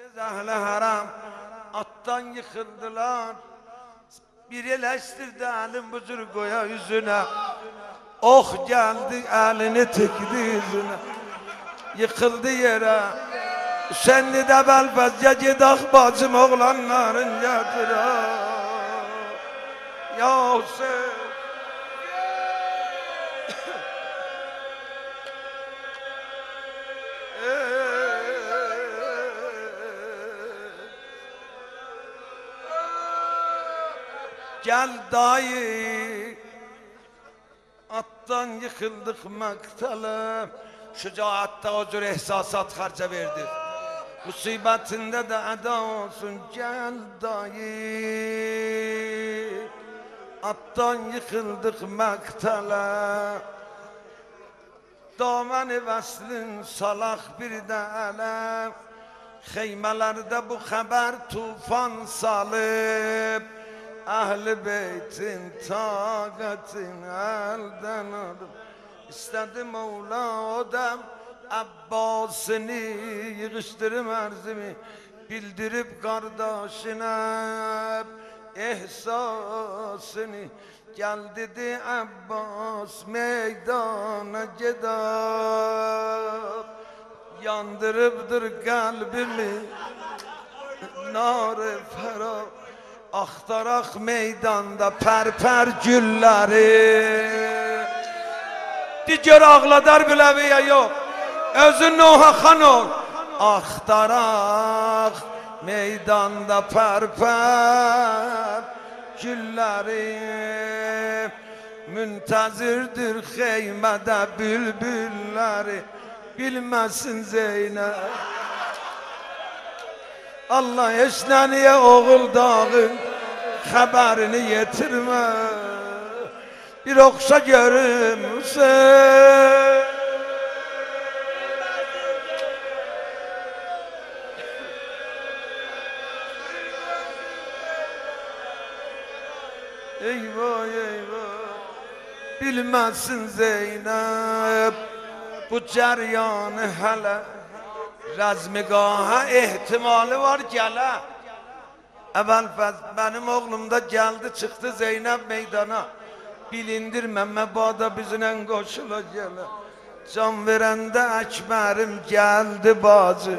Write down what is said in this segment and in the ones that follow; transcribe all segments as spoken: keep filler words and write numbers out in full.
Ehl-i haram attan yıkıldılar. Bir eleştirdi elin buzurgoya yüzüne. Oh geldi elini tekdi yüzüne. Yıkıldı yere. Senli de belfezce gidak bacım oğlanların getire. Ya Hüseyin. Gel dayı, attan yıkıldık mektele. Şücaatta huzur ihsasat harca verdi. Musibetinde de eda olsun. Gel dayı, attan yıkıldık mektele. Damen-i veslin salak bir de ele. Xeymelerde bu haber tufan salıp. Ehl-i beytin taqatin elden aldım. İstedi Mevla o dem Abbas'ını yığıştırım erzimi. Bildirip kardeşine ihsasını. Gel dedi Abbas meydana gider. Yandırıpdır kalbimi nar-ı ferah. Aktarak meydanda perper gülleri. Diğer ağladar bileviye yok. Özün Nuh'a han ol. Aktarak meydanda perper gülleri. Müntezirdir heymede bülbülleri. Bilmesin Zeynep. Allah eşleniye oğul dağın haberini yetirme. Bir okşa görümse. Eyvah eyvah. Bilmezsin Zeynep bu ceryanı hele. Razmigaha ihtimali var gele. Evvel benim oğlum da geldi çıktı Zeynep meydana. Bilindirmem mebada bizden koşula gele. Can verende ekberim geldi bacı.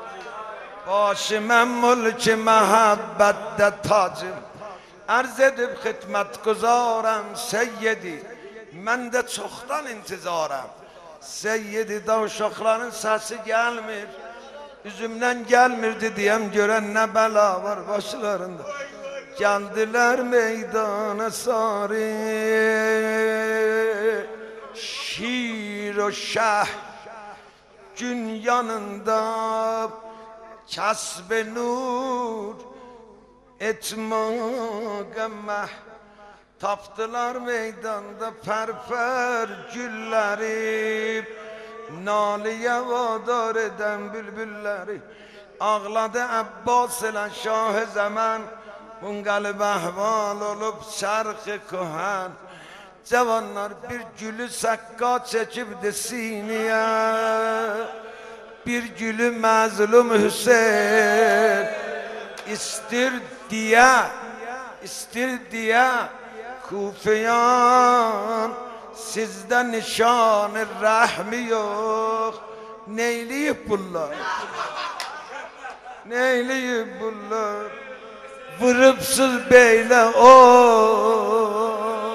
Başım mülki mehabbette tacım. Arz edip hidmet guzarım seyyidi. Ben de çoktan intizarım. Seyyidi da uşakların sesi gelmir. Üzümden gelmirdi diyem gören ne bela var başlarında. Geldiler meydana sarı. Şir o şah gün yanında. Kasb-ı nur etmâgeme. Taptılar meydanda perper gülleri. Naliye vadar eden bülbülleri. Ağladı Abbas ile Şah-ı Zaman. Munqalib ahval olup şarkı kuhan. Cavanlar bir gülü sakka çekipdi sineye. Bir gülü mazlum Hüseyin istir diye, istir diye Kufiyan sizde nişan-ı rahmi yok. Neyleyip bunlar? Neyleyip bunlar? Vırıpsız beyle o.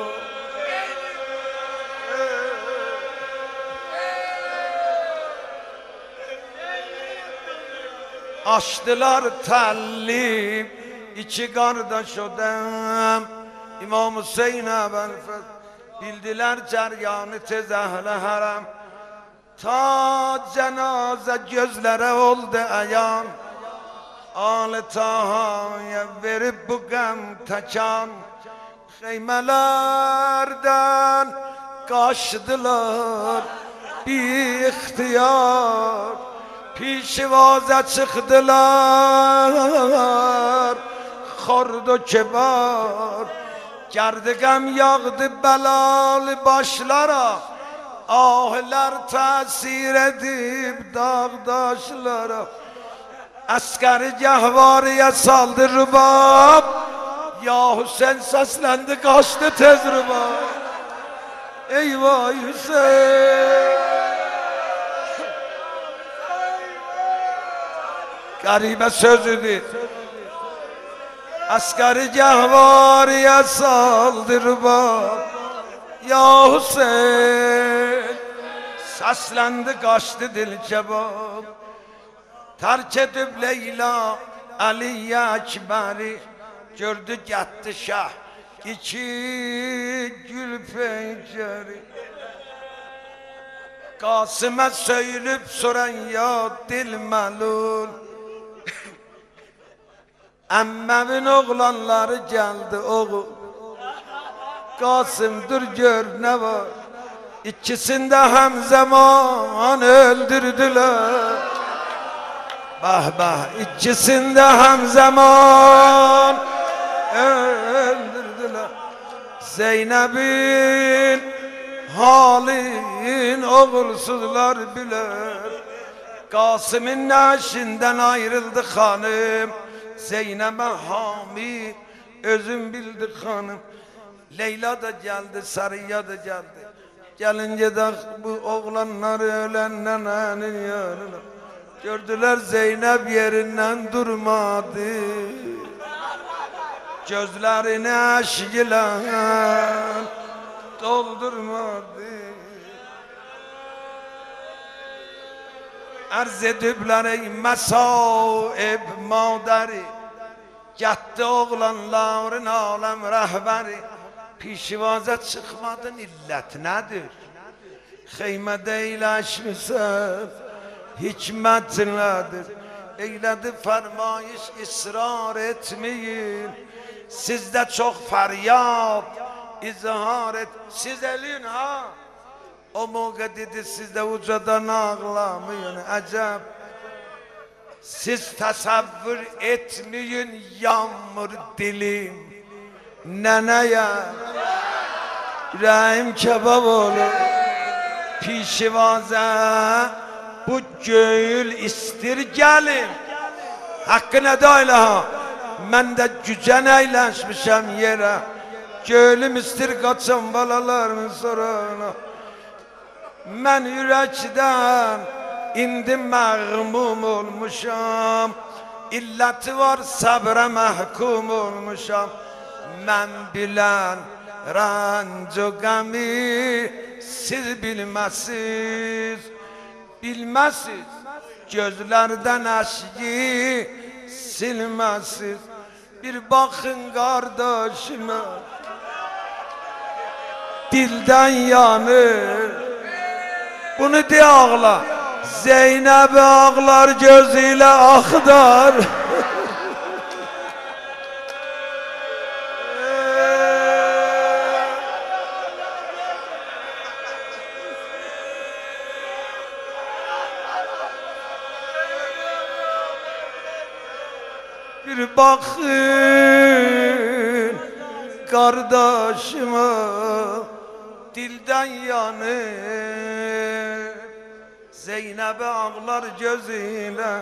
Açtılar telli iki kardeş odam. İmam Hüseyin ben bildiler ceryanı tez ehl-i haram. Ta cenaze gözlere oldu ayan. Al-ı Taha'ya verip bu gam tekan. Xeymelerden kaçtılar bir ihtiyar. Pişvaza çıktılar Xordu kibar. Gerdi gam yağdı belalı başlara. Ahlar tesir edip dağdaşlara. Askeri cahvarıya saldı rubab. Ya Hüseyin seslendi kaçtı tez rubab. Eyvah Hüseyin. Garibe sözüdür. Askeri cahvarıya saldı rubab. Ya Hüseyin. Seslendi kaçtı dil kebab. Terk edip Leyla Aliye Ekber'i gördü gitti şah iki gül penceri. Kasım'a söylüp soran ya dil melul. Emmemin oğlanları geldi oğul. Kasım dur gör ne var. İkisinde hem zaman öldürdüler. Bah bah ikisinde hem zaman öldürdüler. Zeynep'in halin oğulsuzlar bilir. Kasım'ın neşinden ayrıldı hanım. Zeynep'e hami özüm bildi hanım. Leyla da geldi, Sarıya da geldi. Gelince de bu oğlanlar ölenlerin yanına. Gördüler Zeynep yerinden durmadı. Gözlerini aşkla doldurmadı. Arz edibler ey mesaib maderi. Gitti oğlanların alem rehberi. Pişivaza çıkmadın illet nedir? Heymede iyileşmişsin. Hikmet nedir? Eyledi fermayış ısrar etmeyin. Sizde çok feryat izhar et. Siz elin ha. O moga dedi sizde ucadan ağlamayın. Acab. Siz tasavvur etmeyin yağmur dilim. Neneye yüreğim kebap olur. Pişivaza bu göğül istir gelin. Hakkına da öyle ha. Ben de gücen eğlenmişim yere. Göğülüm istir kaçan balalarımın sorana. Ben yürekten indim mağmum olmuşam. İlleti var sabre mahkum olmuşam. Ben bilen rancu gami siz bilmezsiz. Bilmezsiz gözlerden aşkı silmezsiz. Bir bakın kardeşime dilden yanır. Bunu de ağla. Zeynep ağlar gözüyle aktar. Bir bakın kardeşime dilden yanır. Zeynep ağlar gözüyle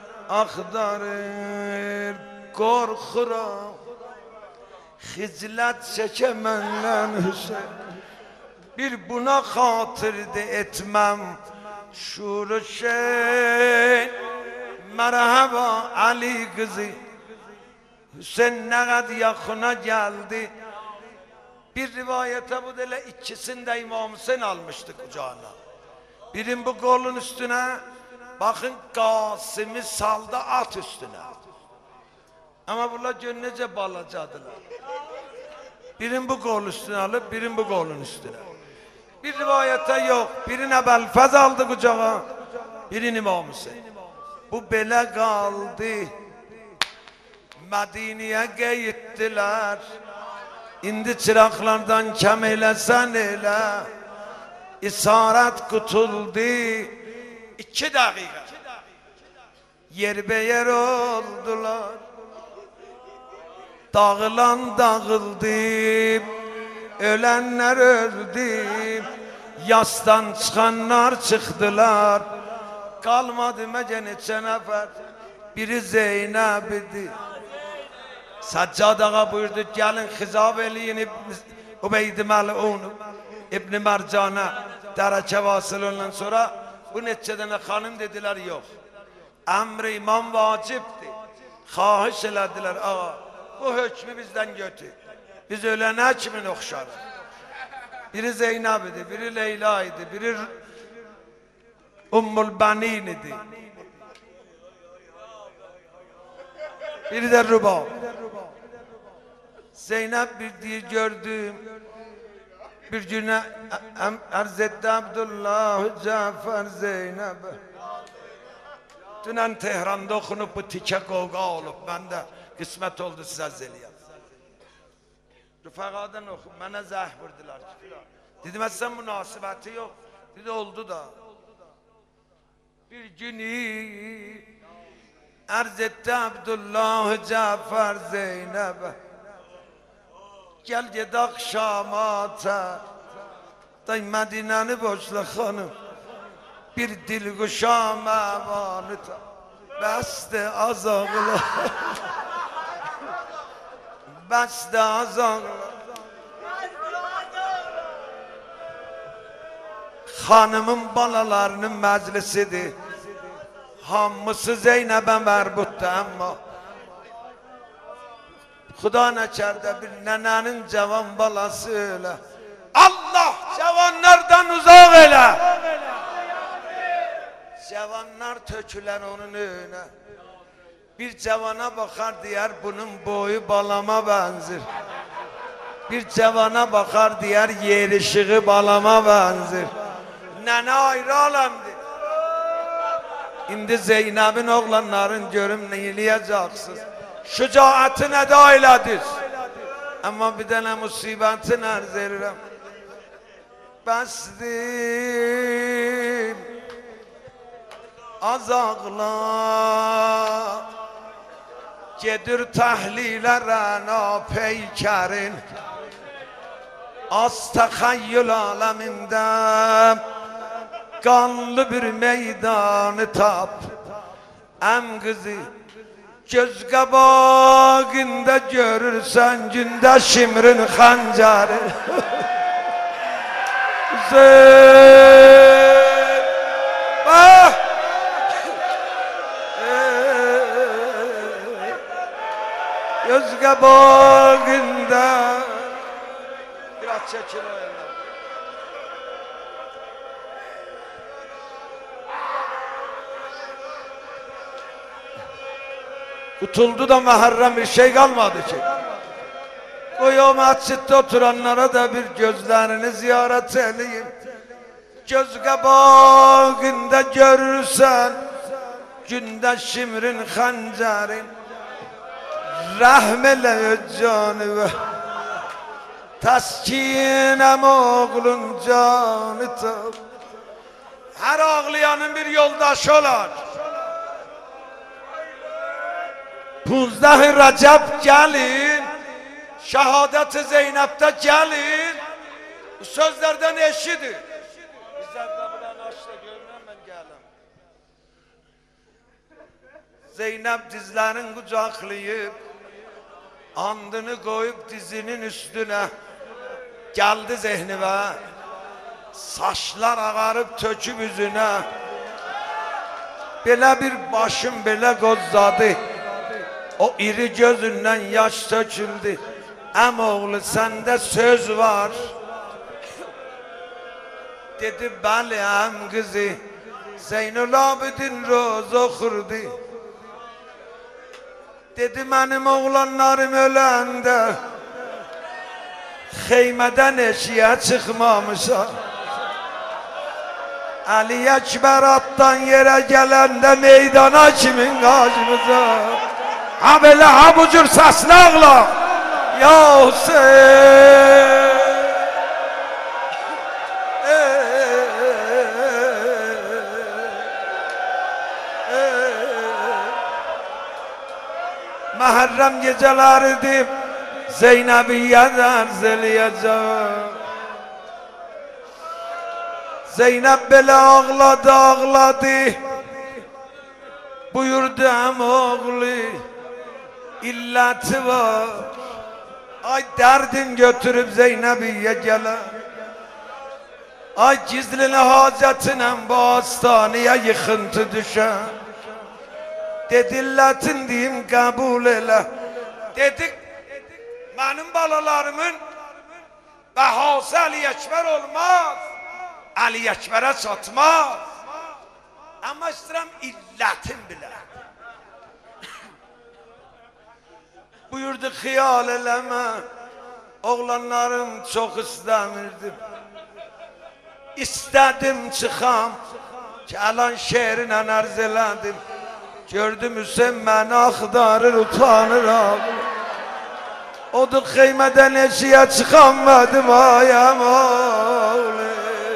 aktarır. Korkuram hiclet çekemenden Hüseyin. Bir buna hatırdı etmem şuru şey. Merhaba Ali kızı. Hüseyin ne kadar yakına geldi. Bir rivayete bu dele ikisinde İmam Hüseyin almıştı kucağına. Birin bu kolun üstüne, bakın Kasım'ı saldı at üstüne. Ama bunlar gönlece balacadılar. Birin bu kol üstüne alıp birin bu kolun üstüne. Bir rivayete yok. Birine Belfaz aldı kucağa, birini İmam Hüseyin. Bu bele kaldı. Medine'ye gittiler. İndi çıraklardan kem eylesen eyle. İsaret kutuldu. İki dakika. Yer be yer oldular. Dağılan dağıldı. Ölenler öldü. Yastan çıkanlar çıktılar. Kalmadı mece neçe nefer. biri Zeynep idi. Saccad ağa buyurdu gelin hizab eleyin İbn Ubeyd Mel'un İbn Mercan'a derece vasıl ondan sonra bu neçeden hanım dediler yok. Emri imam vacipti. Kahiş elediler ağa. Bu hükmü bizden götür. Biz ölene kimin okşarız? Biri Zeynep idi, biri Leyla idi, biri Ummul Benin idi. Biri de Ruba. Zeynep bir diye gördüm. Bir güne arz etti Abdullah Cafer Zeynep'e. Dünen Tehran'da okunup bu tike kavga olup ben de kısmet oldu size zeliyat. Rıfakadan oku, bana zah vurdular. Dedim sen münasebeti yok. Dedi oldu da. Bir günü arz etti Abdullah Cafer Zeynep'e. Gel ged akşamata day Medine'ni boşla hanım. Bir dil kuşam emanıta beste azağla beste azağla hanımın balalarının meclisidir. Hamısı Zeynep'e merbuttu ama Xuda neçerde bir nenenin cavan balasıyla Allah cavanlardan uzak eyle. Cavanlar töküler onun önüne. Bir cavana bakar diğer bunun boyu balama benzer. Bir cavana bakar diğer yer ışığı balama benzer. Nene ayrı alemdir. İndi Zeynep'in oğlanların görüm neyleyeceksiniz. Şücaatine eda eylediniz. Ama bir tane musibetin arz ederim. Besdim azağla gedir tahlilere peykerin az tehayyül aleminde kanlı bir meydanı tap em kızı göz kabağında görürsen günde şimrin hancarı ah! Göz kabağında biraz çekil o yana. Tutuldu da Muharrem bir şey kalmadı ki. O mescitte oturanlara da bir gözlerini ziyaret edeyim. Göz kabağında görürsen günde şimrin hancarın rahmele canı taskinem oğlun canı tab. Her ağlayanın bir yoldaşı olar. Punzdah-ı Recep gelin, şehadet-i Zeynep'te gelin. Bu sözlerden eşidir. Bizden kapıdan açtı görmem ben gelem. Zeynep dizlerin kucaklayıp andını koyup dizinin üstüne geldi zihnime. Saçlar ağarıp töküp yüzüne. Böyle bir başım böyle gozladı. O iri gözünden yaş döküldü. Em oğlu sende söz var. Dedi beli em kızı. Zeynul Abidin roz okurdu. Dedi benim oğlanlarım ölende heymeden eşiğe çıkmamışlar. Ali Ekber attan yere gelende meydana kimin karşımıza? Ha böyle ha bu cür sesli ağla. Ya Hüseyin. Muharrem geceleriydi Zeynep'i yer zeliyeceğim. Zeynep böyle ağladı ağladı. Buyurdum oğlu illeti var. Ay derdin götürüp Zeynep'iye gelen. Ay gizlini hacetine bu hastaneye yıkıntı düşen. Dedillatin diyeyim kabul ele. Dedik benim balalarımın bahası Ali Ekber olmaz. Ali Ekber'e satmaz. Ama istedim illetin bile. Buyurdu hıyal eleme. Oğlanlarım çok istemirdim. İstedim çıkam. Kalan şehrin arz eledim. Gördüm Hüseyin beni aktarır utanır abi. Odu kıymeden eşiğe çıkamadım ayam oğlu.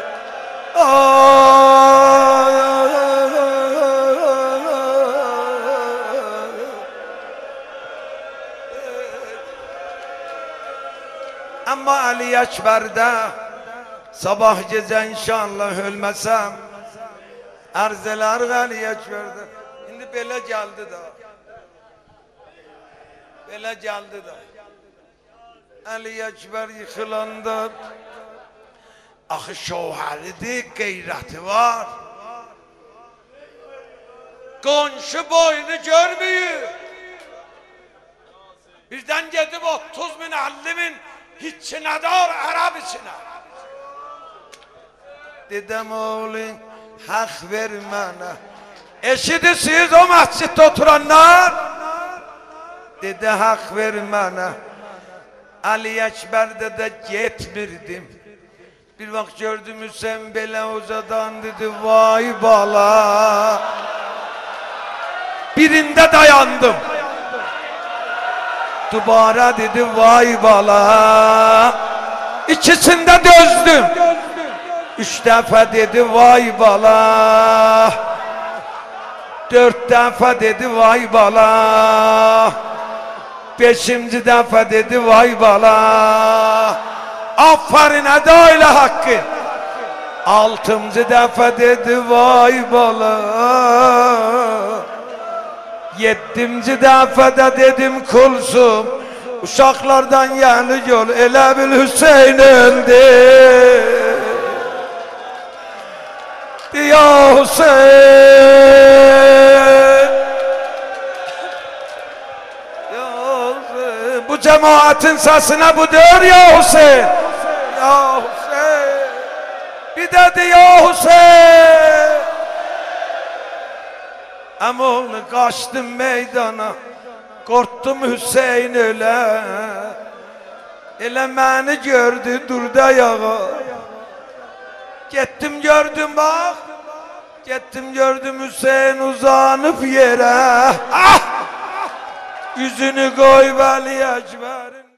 Ama Ali Ekber'de sabah gece inşallah ölmesem arzeler Ali Ekber'de. Şimdi böyle geldi da. Böyle geldi da. Ali Ekber yıkılanda ahı şoharidir, gayreti var. Konşu boynu görmüyor. Birden gidip otuz bin, elli bin hiçine dar Arap içine. Dedim oğlum hak ver bana. Eşidisiz o mescitte oturanlar. Dedi hak ver bana. Ali Ekber'de de gitmirdim. Bir vakit gördüm Hüseyin bele uzadan dedi vay bala. Birinde dayandım. Dubara dedi vay bala. İkisinde dözdüm. Üç defa dedi vay bala. Dört defa dedi vay bala. Beşinci defa dedi vay bala. Aferin hadi öyle hakkı. Altıncı defa dedi vay bala. Yedinci defa da dedim kulsum. Uşaklardan yeni yol ele bil Hüseyin öldü. Ya Hüseyin. Ya Hüseyin. Bu cemaatin sesine bu diyor ya Hüseyin. Ya Hüseyin. Bir dedi ya Hüseyin. Ama onu kaçtım meydana. Korktum Hüseyin öyle. Ele beni gördü durdu ayağa. Gittim gördüm bak. Gittim gördüm Hüseyin uzanıp yere. Ah! Yüzünü koy Ali Ekber'in.